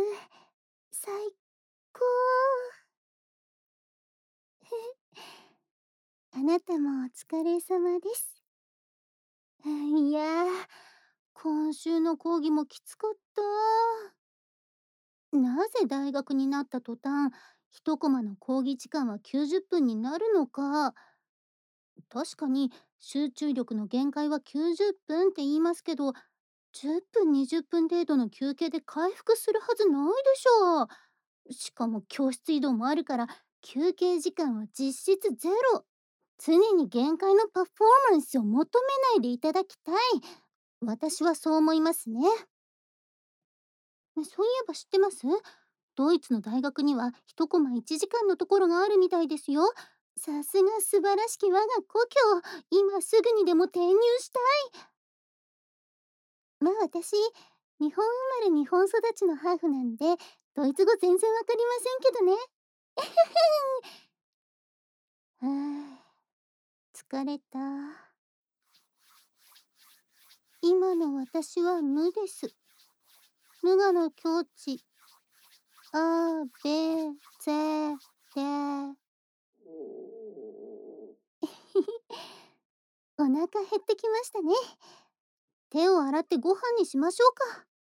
最高。あなたもお疲れ様です。いやー、今週の講義もきつかった。なぜ大学になった途端、一コマの講義時間は90分になるのか。確かに集中力の限界は90分って言いますけど、10分20分程度の休憩で回復するはずないでしょう。しかも教室移動もあるから休憩時間は実質ゼロ。常に限界のパフォーマンスを求めないでいただきたい。私はそう思いますね。そういえば知ってます？ドイツの大学には一コマ1時間のところがあるみたいですよ。さすが素晴らしき我が故郷。今すぐにでも転入したい。まあ私、日本生まれ日本育ちのハーフなんで、ドイツ語全然わかりませんけどね。はあ、疲れた。今の私は無です。無我の境地。あべぜで。お腹減ってきましたね。手を洗ってご飯にしましょうか。